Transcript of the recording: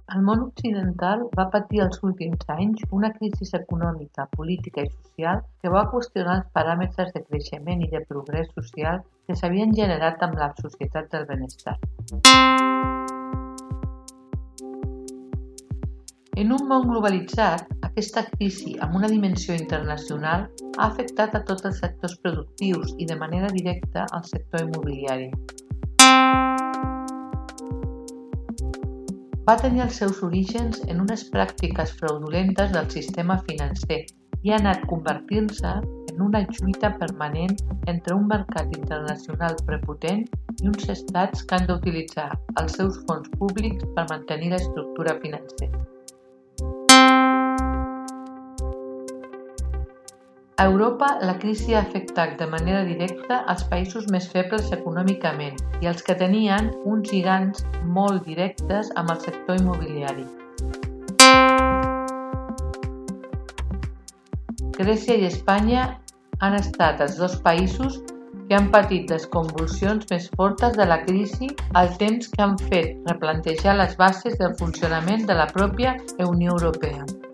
El món occidental va patir els últims anys una crisi econòmica, política i social que va qüestionar els paràmetres de creixement i de progrés social que s'havien generat amb la societat del benestar. En un món globalitzat, aquesta crisi amb una dimensió internacional ha afectat a tots els sectors productius i de manera directa al sector immobiliari. Va tenir els seus orígens en unes pràctiques fraudulentes del sistema financer i ha anat convertint-se en una lluita permanent entre un mercat internacional prepotent i uns estats que han d'utilitzar els seus fons públics per mantenir l'estructura financera. A Europa, la crisi ha afectat de manera directa als països més febles econòmicament i els que tenien uns lligams molt directes amb el sector immobiliari. Grècia i Espanya han estat els dos països que han patit les convulsions més fortes de la crisi al temps que han fet replantejar les bases del funcionament de la pròpia Unió Europea.